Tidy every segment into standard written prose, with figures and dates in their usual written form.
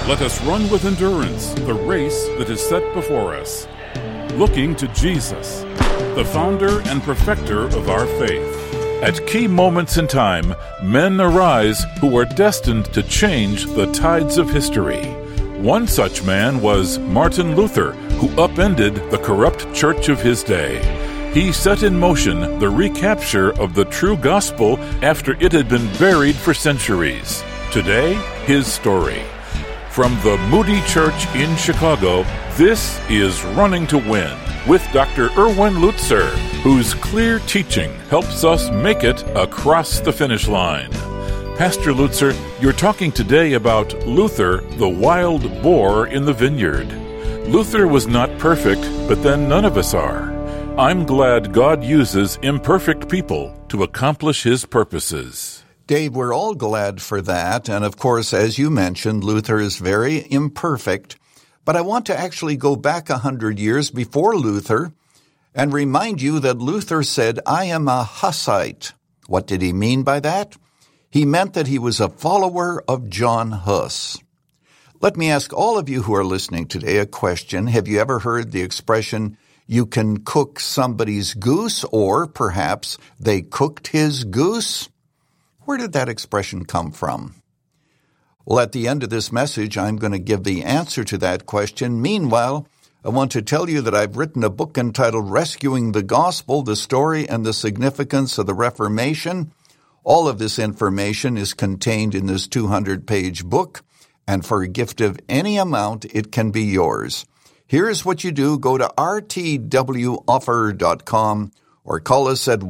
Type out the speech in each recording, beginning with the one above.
Let us run with endurance the race that is set before us, looking to Jesus, the founder and perfecter of our faith. At key moments in time, men arise who are destined to change the tides of history. One such man was Martin Luther, who upended the corrupt church of his day. He set in motion the recapture of the true gospel after it had been buried for centuries. Today, his story. From the Moody Church in Chicago, this is Running to Win with Dr. Erwin Lutzer, whose clear teaching helps us make it across the finish line. Pastor Lutzer, you're talking today about Luther, the wild boar in the vineyard. Luther was not perfect, but then none of us are. I'm glad God uses imperfect people to accomplish His purposes. Dave, we're all glad for that. And of course, as you mentioned, Luther is very imperfect. But I want to actually go back 100 years before Luther and remind you that Luther said, I am a Hussite. What did he mean by that? He meant that he was a follower of John Huss. Let me ask all of you who are listening today a question. Have you ever heard the expression, you can cook somebody's goose, or perhaps they cooked his goose? Where did that expression come from? Well, at the end of this message, I'm going to give the answer to that question. Meanwhile, I want to tell you that I've written a book entitled Rescuing the Gospel, the Story and the Significance of the Reformation. All of this information is contained in this 200-page book, and for a gift of any amount, it can be yours. Here's what you do. Go to rtwoffer.com or call us at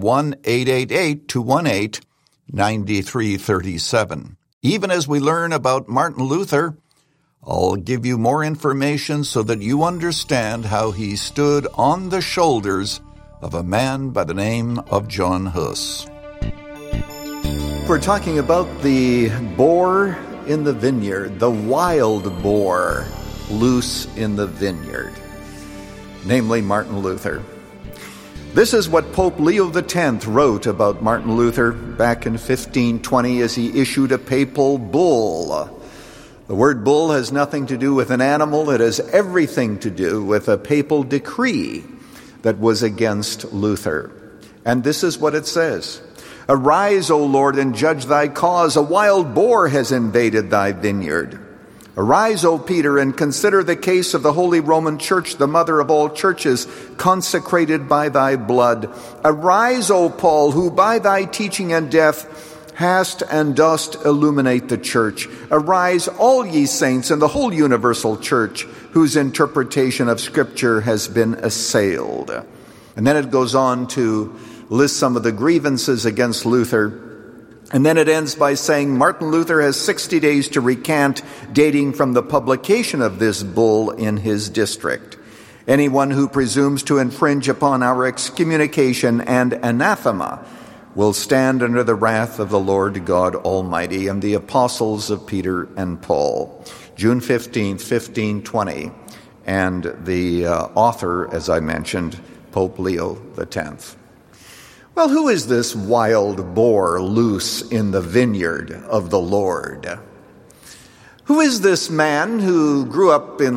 1-888-218-9337. Even as we learn about Martin Luther, I'll give you more information so that you understand how he stood on the shoulders of a man by the name of John Huss. We're talking about the boar in the vineyard, the wild boar loose in the vineyard, namely Martin Luther. This is what Pope Leo X wrote about Martin Luther back in 1520 as he issued a papal bull. The word bull has nothing to do with an animal. It has everything to do with a papal decree that was against Luther. And this is what it says. Arise, O Lord, and judge thy cause. A wild boar has invaded thy vineyard. Arise, O Peter, and consider the case of the Holy Roman Church, the mother of all churches, consecrated by thy blood. Arise, O Paul, who by thy teaching and death hast and dost illuminate the church. Arise, all ye saints, and the whole universal church, whose interpretation of Scripture has been assailed. And then it goes on to list some of the grievances against Luther. And then it ends by saying Martin Luther has 60 days to recant, dating from the publication of this bull in his district. Anyone who presumes to infringe upon our excommunication and anathema will stand under the wrath of the Lord God Almighty. And the apostles of Peter and Paul. June 15th, 1520. And the author, as I mentioned, Pope Leo X. Well, who is this wild boar loose in the vineyard of the Lord? Who is this man who grew up in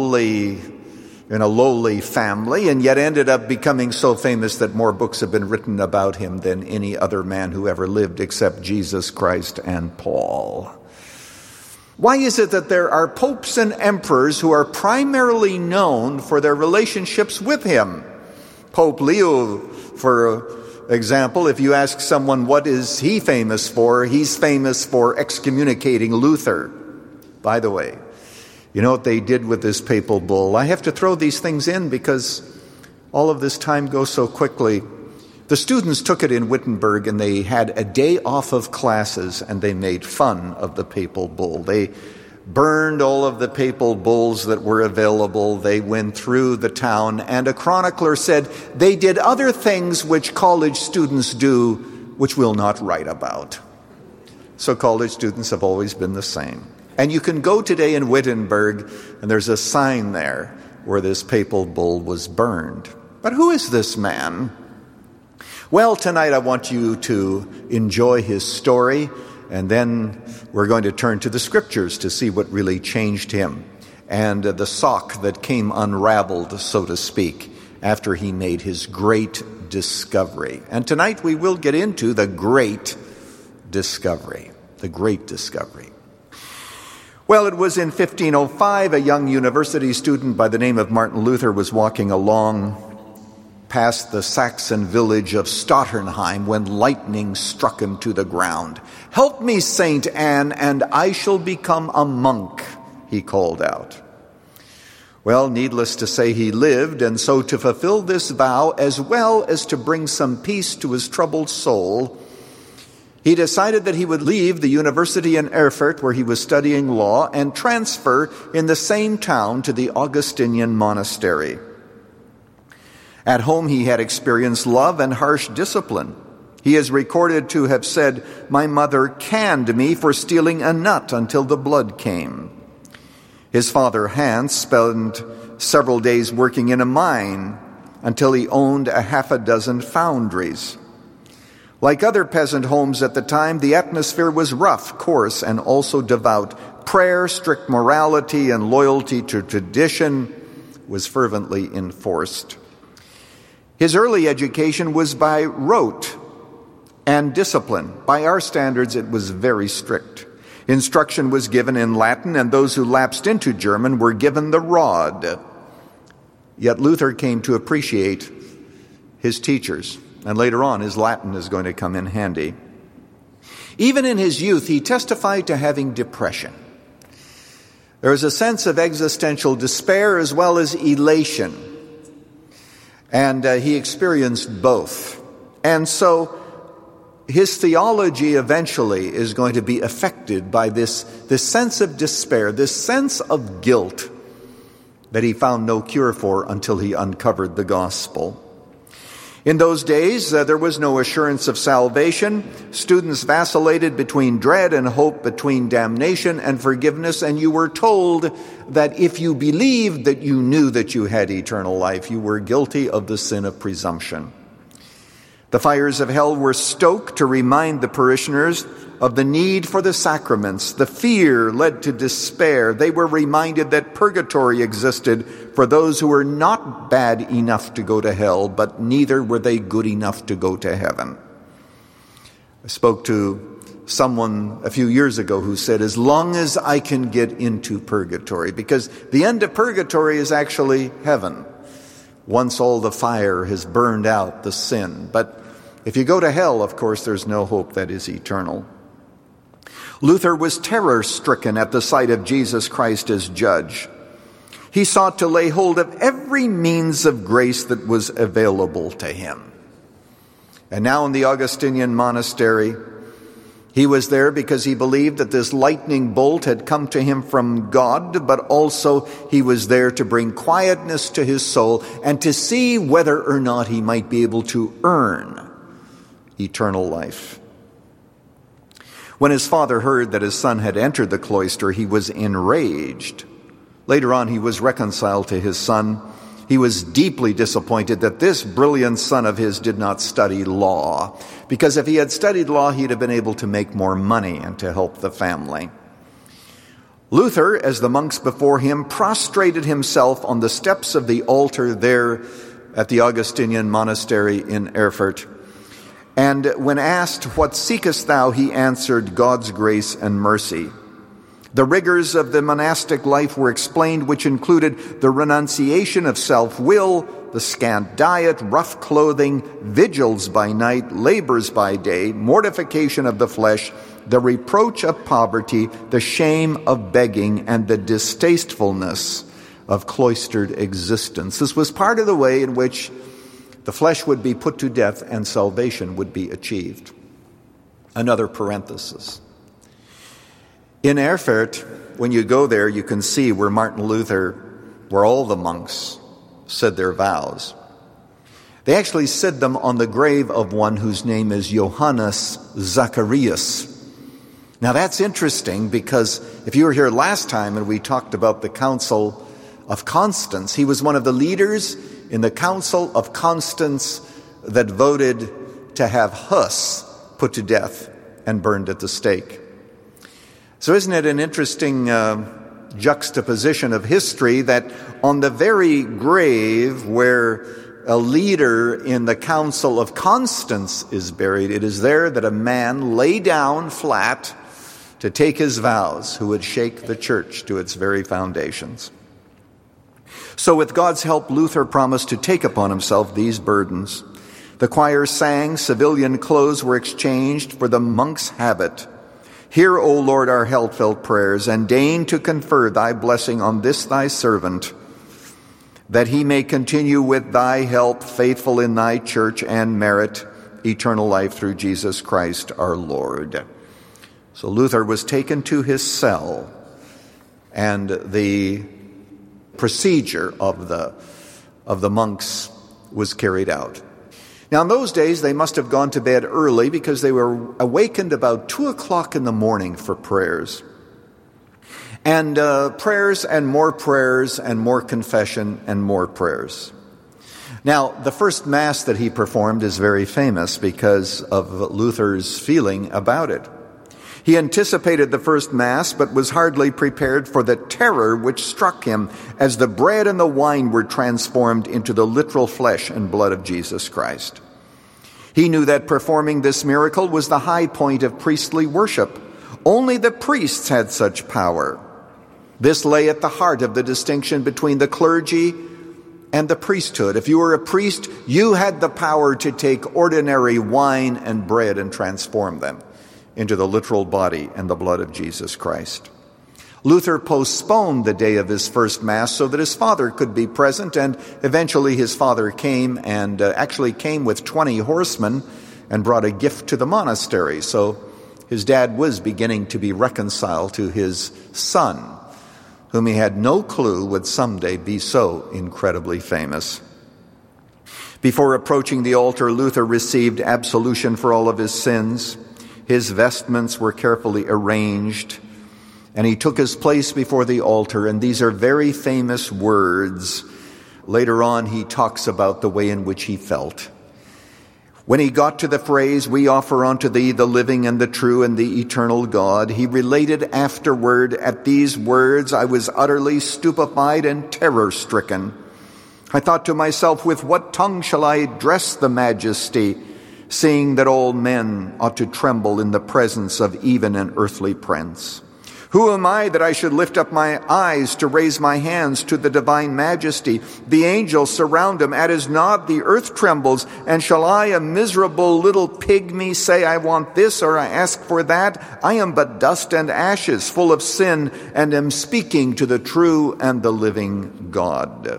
a lowly family and yet ended up becoming so famous that more books have been written about him than any other man who ever lived except Jesus Christ and Paul? Why is it that there are popes and emperors who are primarily known for their relationships with him? Pope Leo, for example, if you ask someone what is he famous for, he's famous for excommunicating Luther. By the way, you know what they did with this papal bull? I have to throw these things in because all of this time goes so quickly. The students took it in Wittenberg and they had a day off of classes and they made fun of the papal bull. They burned all of the papal bulls that were available. They went through the town, and a chronicler said they did other things which college students do, which we'll not write about. So college students have always been the same. And you can go today in Wittenberg, and there's a sign there where this papal bull was burned. But who is this man? Well, tonight I want you to enjoy his story and then we're going to turn to the Scriptures to see what really changed him, and the sock that came unraveled, so to speak, after he made his great discovery. And tonight we will get into the great discovery. The great discovery. Well, it was in 1505, a young university student by the name of Martin Luther was walking along past the Saxon village of Stotternheim when lightning struck him to the ground. "Help me, Saint Anne, and I shall become a monk," he called out. Well, needless to say, he lived, and so to fulfill this vow, as well as to bring some peace to his troubled soul, he decided that he would leave the university in Erfurt, where he was studying law, and transfer in the same town to the Augustinian monastery. At home, he had experienced love and harsh discipline. He is recorded to have said, "My mother canned me for stealing a nut until the blood came." His father, Hans, spent several days working in a mine until he owned a half a dozen foundries. Like other peasant homes at the time, the atmosphere was rough, coarse, and also devout. Prayer, strict morality, and loyalty to tradition was fervently enforced. His early education was by rote and discipline. By our standards, it was very strict. Instruction was given in Latin, and those who lapsed into German were given the rod. Yet Luther came to appreciate his teachers, and later on his Latin is going to come in handy. Even in his youth, he testified to having depression. There was a sense of existential despair as well as elation, and he experienced both. And so his theology eventually is going to be affected by this sense of despair, this sense of guilt that he found no cure for until he uncovered the gospel. In those days, there was no assurance of salvation. Students vacillated between dread and hope, between damnation and forgiveness, and you were told that if you believed that you knew that you had eternal life, you were guilty of the sin of presumption. The fires of hell were stoked to remind the parishioners of the need for the sacraments. The fear led to despair. They were reminded that purgatory existed for those who were not bad enough to go to hell, but neither were they good enough to go to heaven. I spoke to someone a few years ago who said, as long as I can get into purgatory, because the end of purgatory is actually heaven, once all the fire has burned out the sin. But if you go to hell, of course, there's no hope that is eternal. Luther was terror-stricken at the sight of Jesus Christ as judge. He sought to lay hold of every means of grace that was available to him. And now in the Augustinian monastery, he was there because he believed that this lightning bolt had come to him from God, but also he was there to bring quietness to his soul and to see whether or not he might be able to earn eternal life. When his father heard that his son had entered the cloister, he was enraged. Later on, he was reconciled to his son. He was deeply disappointed that this brilliant son of his did not study law, because if he had studied law, he'd have been able to make more money and to help the family. Luther, as the monks before him, prostrated himself on the steps of the altar there at the Augustinian monastery in Erfurt. And when asked, "What seekest thou?" he answered, "God's grace and mercy." The rigors of the monastic life were explained, which included the renunciation of self-will, the scant diet, rough clothing, vigils by night, labors by day, mortification of the flesh, the reproach of poverty, the shame of begging, and the distastefulness of cloistered existence. This was part of the way in which the flesh would be put to death and salvation would be achieved. Another parenthesis. In Erfurt, when you go there, you can see where where all the monks said their vows. They actually said them on the grave of one whose name is Johannes Zacharias. Now that's interesting, because if you were here last time and we talked about the Council of Constance, he was one of the leaders in the Council of Constance that voted to have Huss put to death and burned at the stake. So isn't it an interesting juxtaposition of history that on the very grave where a leader in the Council of Constance is buried, it is there that a man lay down flat to take his vows, who would shake the church to its very foundations. So with God's help, Luther promised to take upon himself these burdens. The choir sang, civilian clothes were exchanged for the monk's habit. Hear, O Lord, our heartfelt prayers, and deign to confer thy blessing on this thy servant, that he may continue with thy help faithful in thy church and merit eternal life through Jesus Christ our Lord. So Luther was taken to his cell, and the procedure of the monks was carried out. Now in those days they must have gone to bed early because they were awakened about 2 o'clock in the morning for prayers. And prayers and more confession and more prayers. Now, the first Mass that he performed is very famous because of Luther's feeling about it. He anticipated the first Mass, but was hardly prepared for the terror which struck him as the bread and the wine were transformed into the literal flesh and blood of Jesus Christ. He knew that performing this miracle was the high point of priestly worship. Only the priests had such power. This lay at the heart of the distinction between the clergy and the priesthood. If you were a priest, you had the power to take ordinary wine and bread and transform them into the literal body and the blood of Jesus Christ. Luther postponed the day of his first Mass so that his father could be present, and eventually his father came and actually came with 20 horsemen and brought a gift to the monastery. So his dad was beginning to be reconciled to his son, whom he had no clue would someday be so incredibly famous. Before approaching the altar, Luther received absolution for all of his sins. His vestments were carefully arranged, and he took his place before the altar, and these are very famous words. Later on, he talks about the way in which he felt. When he got to the phrase, "We offer unto thee the living and the true and the eternal God," he related afterward, "At these words I was utterly stupefied and terror-stricken. I thought to myself, with what tongue shall I address the Majesty, seeing that all men ought to tremble in the presence of even an earthly prince? Who am I that I should lift up my eyes to raise my hands to the divine Majesty? The angels surround him. At his nod the earth trembles. And shall I, a miserable little pygmy, say I want this or I ask for that? I am but dust and ashes, full of sin, and am speaking to the true and the living God."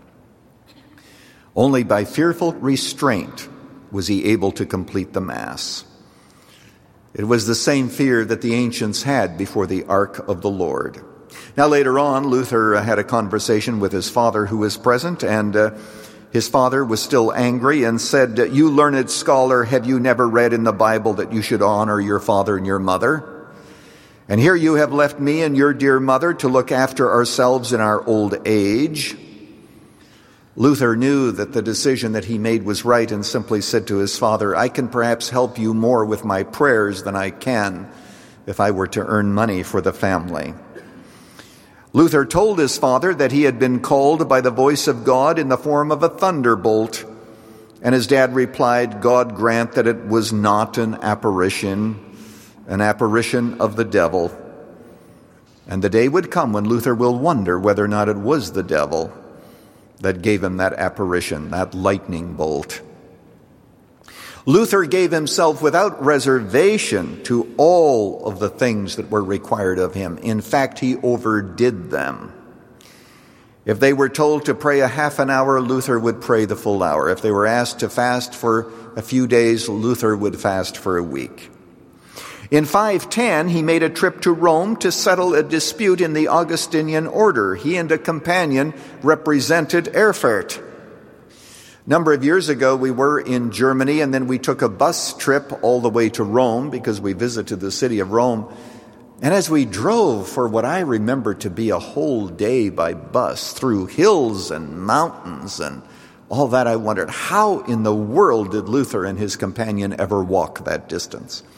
Only by fearful restraint was he able to complete the Mass. It was the same fear that the ancients had before the Ark of the Lord. Now later on, Luther had a conversation with his father who was present, and his father was still angry and said, "You learned scholar, have you never read in the Bible that you should honor your father and your mother? And here you have left me and your dear mother to look after ourselves in our old age." Luther knew that the decision that he made was right and simply said to his father, "I can perhaps help you more with my prayers than I can if I were to earn money for the family." Luther told his father that he had been called by the voice of God in the form of a thunderbolt, and his dad replied, "God grant that it was not an apparition of the devil." And the day would come when Luther will wonder whether or not it was the devil that gave him that apparition, that lightning bolt. Luther gave himself without reservation to all of the things that were required of him. In fact, he overdid them. If they were told to pray a half an hour, Luther would pray the full hour. If they were asked to fast for a few days, Luther would fast for a week. In 510, he made a trip to Rome to settle a dispute in the Augustinian order. He and a companion represented Erfurt. A number of years ago, we were in Germany, and then we took a bus trip all the way to Rome because we visited the city of Rome. And as we drove for what I remember to be a whole day by bus through hills and mountains and all that, I wondered, how in the world did Luther and his companion ever walk that distance?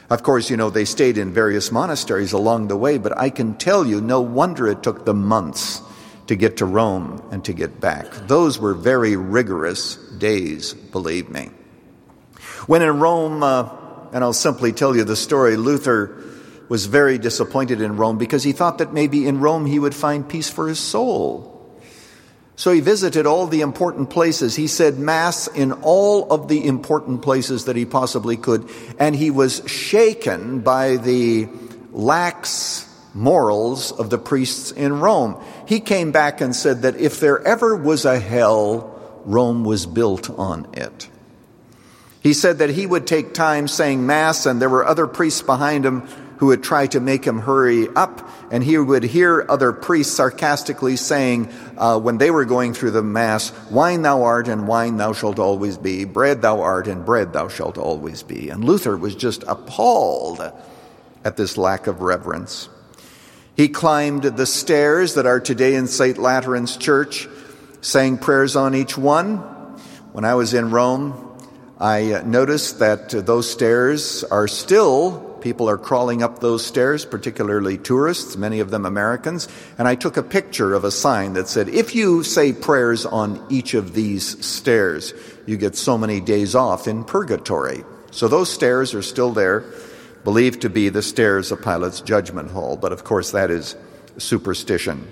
Of course, they stayed in various monasteries along the way, but I can tell you, no wonder it took them months to get to Rome and to get back. Those were very rigorous days, believe me. When in Rome, and I'll simply tell you the story, Luther was very disappointed in Rome because he thought that maybe in Rome he would find peace for his soul. So he visited all the important places. He said Mass in all of the important places that he possibly could, and he was shaken by the lax morals of the priests in Rome. He came back and said that if there ever was a hell, Rome was built on it. He said that he would take time saying Mass, and there were other priests behind him who would try to make him hurry up, and he would hear other priests sarcastically saying, when they were going through the Mass, "Wine thou art, and wine thou shalt always be. Bread thou art, and bread thou shalt always be." And Luther was just appalled at this lack of reverence. He climbed the stairs that are today in St. Lateran's Church, saying prayers on each one. When I was in Rome, I noticed that those stairs are still, people are crawling up those stairs, particularly tourists, many of them Americans. And I took a picture of a sign that said, if you say prayers on each of these stairs, you get so many days off in purgatory. So those stairs are still there, believed to be the stairs of Pilate's judgment hall. But of course that is superstition.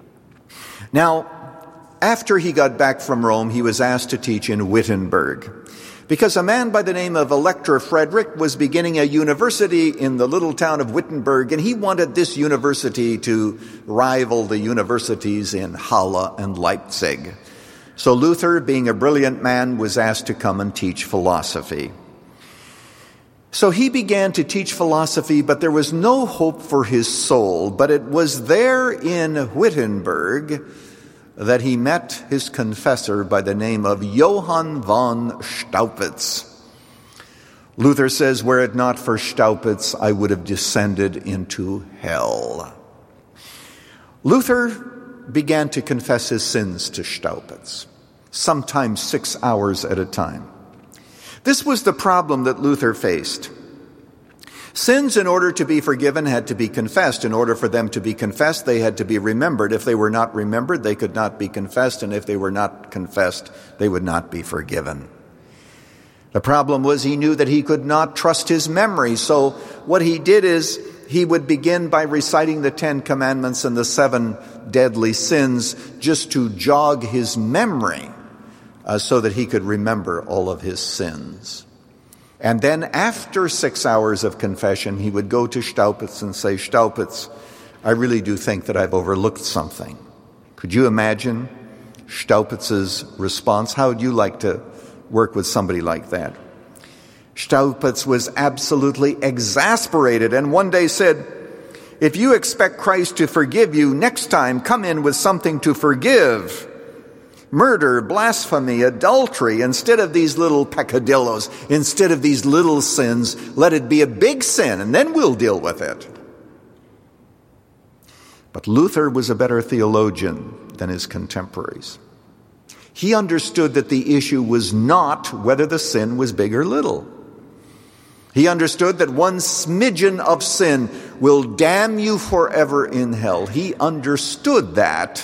Now, after he got back from Rome, he was asked to teach in Wittenberg, because a man by the name of Elector Frederick was beginning a university in the little town of Wittenberg, and he wanted this university to rival the universities in Halle and Leipzig. So Luther, being a brilliant man, was asked to come and teach philosophy. So he began to teach philosophy, but there was no hope for his soul. But it was there in Wittenberg that he met his confessor by the name of Johann von Staupitz. Luther says, were it not for Staupitz, I would have descended into hell. Luther began to confess his sins to Staupitz, sometimes 6 hours at a time. This was the problem that Luther faced. Sins, in order to be forgiven, had to be confessed. In order for them to be confessed, they had to be remembered. If they were not remembered, they could not be confessed. And if they were not confessed, they would not be forgiven. The problem was he knew that he could not trust his memory. So what he did is he would begin by reciting the 10 Commandments and the 7 deadly sins just to jog his memory so that he could remember all of his sins. And then after 6 hours of confession, he would go to Staupitz and say, Staupitz, I really do think that I've overlooked something. Could you imagine Staupitz's response? How would you like to work with somebody like that? Staupitz was absolutely exasperated and one day said, if you expect Christ to forgive you, next time come in with something to forgive. Murder, blasphemy, adultery, instead of these little peccadillos, instead of these little sins, let it be a big sin, and then we'll deal with it. But Luther was a better theologian than his contemporaries. He understood that the issue was not whether the sin was big or little. He understood that one smidgen of sin will damn you forever in hell. He understood that.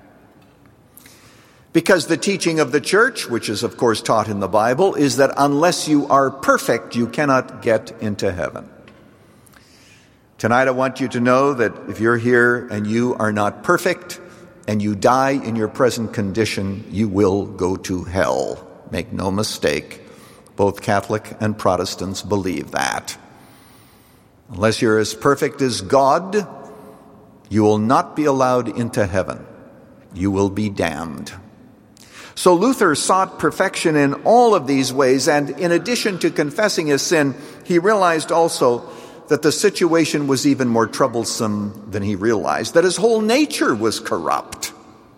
Because the teaching of the church, which is of course taught in the Bible, is that unless you are perfect, you cannot get into heaven. Tonight I want you to know that if you're here and you are not perfect and you die in your present condition, you will go to hell. Make no mistake, both Catholic and Protestants believe that. Unless you're as perfect as God, you will not be allowed into heaven. You will be damned. So Luther sought perfection in all of these ways, and in addition to confessing his sin, he realized also that the situation was even more troublesome than he realized, that his whole nature was corrupt.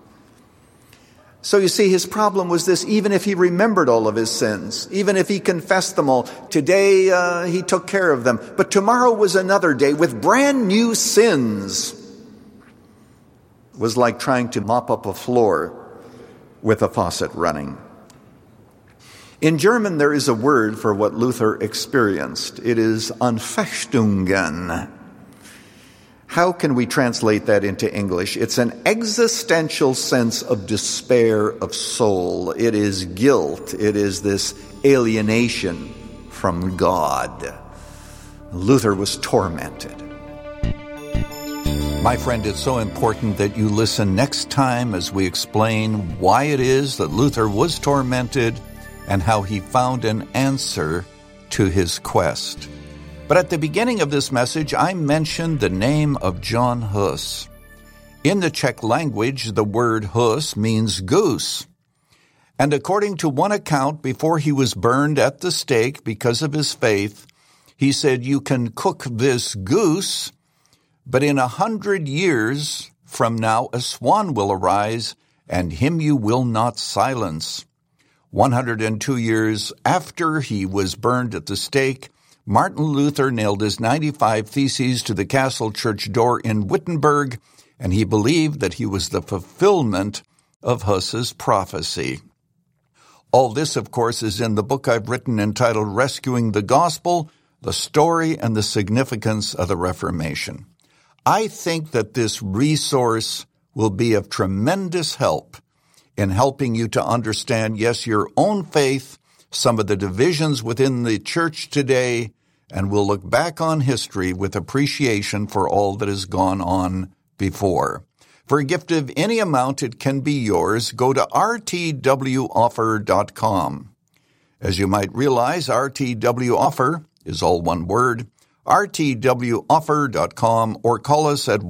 So you see, his problem was this: even if he remembered all of his sins, even if he confessed them all, today he took care of them, but tomorrow was another day with brand new sins. It was like trying to mop up a floor with a faucet running. In German, there is a word for what Luther experienced. It is Anfechtungen. How can we translate that into English? It's an existential sense of despair of soul. It is guilt. It is this alienation from God. Luther was tormented. My friend, it's so important that you listen next time as we explain why it is that Luther was tormented and how he found an answer to his quest. But at the beginning of this message, I mentioned the name of John Hus. In the Czech language, the word Hus means goose. And according to one account, before he was burned at the stake because of his faith, he said, "You can cook this goose, but in 100 years from now a swan will arise, and him you will not silence." 102 years after he was burned at the stake, Martin Luther nailed his 95 Theses to the castle church door in Wittenberg, and he believed that he was the fulfillment of Huss's prophecy. All this, of course, is in the book I've written entitled Rescuing the Gospel, the Story and the Significance of the Reformation. I think that this resource will be of tremendous help in helping you to understand, yes, your own faith, some of the divisions within the church today, and we'll look back on history with appreciation for all that has gone on before. For a gift of any amount, it can be yours. Go to rtwoffer.com. As you might realize, RTW Offer is all one word, rtwoffer.com, or call us at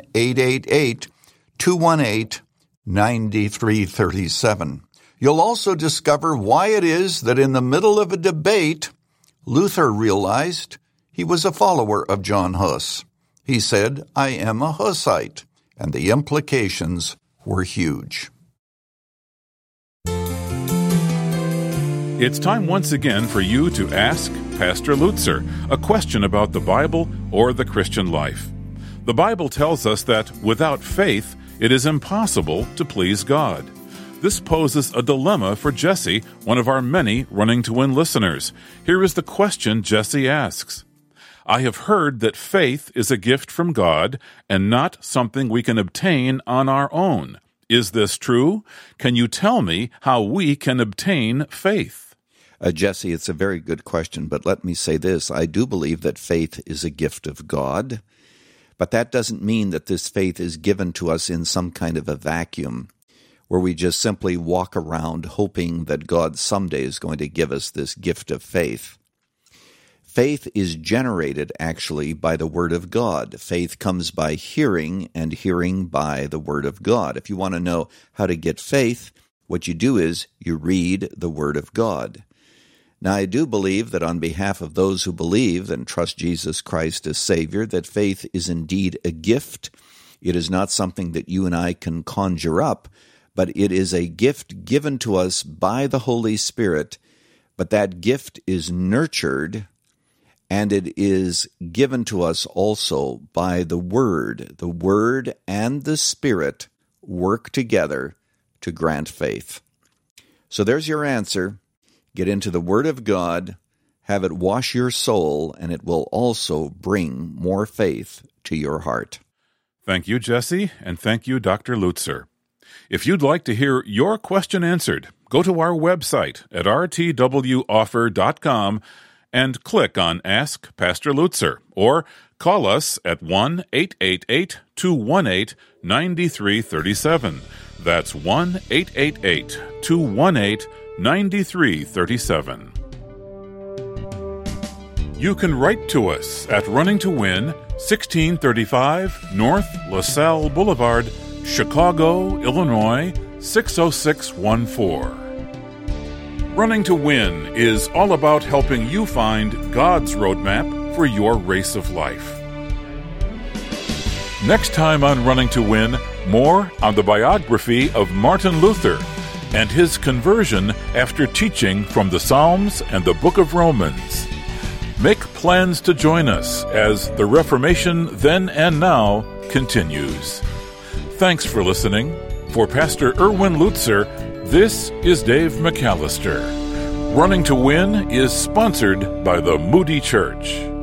1-888-218-9337. You'll also discover why it is that in the middle of a debate, Luther realized he was a follower of John Hus. He said, "I am a Hussite," and the implications were huge. It's time once again for you to ask Pastor Lutzer a question about the Bible or the Christian life. The Bible tells us that without faith, it is impossible to please God. This poses a dilemma for Jesse, one of our many Running to Win listeners. Here is the question Jesse asks. "I have heard that faith is a gift from God and not something we can obtain on our own. Is this true? Can you tell me how we can obtain faith?" Jesse, it's a very good question, but let me say this. I do believe that faith is a gift of God, but that doesn't mean that this faith is given to us in some kind of a vacuum, where we just simply walk around hoping that God someday is going to give us this gift of faith. Faith is generated, actually, by the Word of God. Faith comes by hearing, and hearing by the Word of God. If you want to know how to get faith, what you do is you read the Word of God. Now, I do believe that on behalf of those who believe and trust Jesus Christ as Savior, that faith is indeed a gift. It is not something that you and I can conjure up, but it is a gift given to us by the Holy Spirit. But that gift is nurtured, and it is given to us also by the Word. The Word and the Spirit work together to grant faith. So there's your answer. Get into the Word of God, have it wash your soul, and it will also bring more faith to your heart. Thank you, Jesse, and thank you, Dr. Lutzer. If you'd like to hear your question answered, go to our website at rtwoffer.com and click on Ask Pastor Lutzer, or call us at 1-888-218-9337. That's 1-888-218-9337. You can write to us at Running to Win, 1635 North LaSalle Boulevard, Chicago, Illinois, 60614. Running to Win is all about helping you find God's roadmap for your race of life. Next time on Running to Win, more on the biography of Martin Luther and his conversion after teaching from the Psalms and the Book of Romans. Make plans to join us as the Reformation then and now continues. Thanks for listening. For Pastor Erwin Lutzer, this is Dave McAllister. Running to Win is sponsored by the Moody Church.